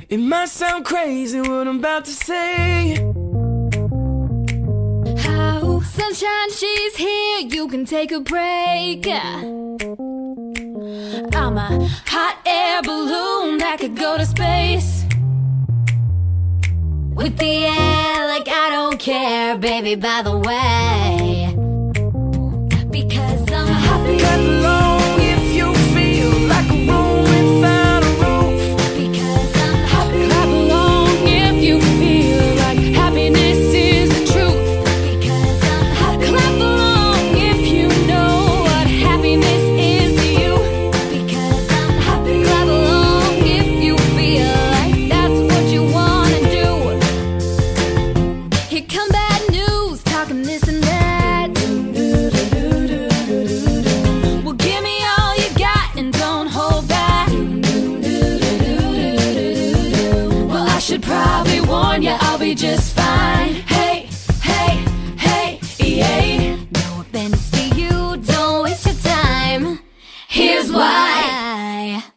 It might sound crazy what I'm about to say. How sunshine, she's here, you can take a break. I'm a hot air balloon that could go to space. With the air like I don't care, baby, by the way. Because I'm happy. Clap along if you feel like a room without a roof. Because I'm happy. Clap along if you feel like happiness is the truth. Because I'm happy. Clap along if you know what happiness is to you. Because I'm happy. Clap along if you feel like that's what you wanna do. Here come bad news, talking this and that. Well, give me all you got and don't hold back. Well, I should probably warn you, I'll be just fine. Hey, hey, hey, yay. No offense to you, don't waste your time. Here's why.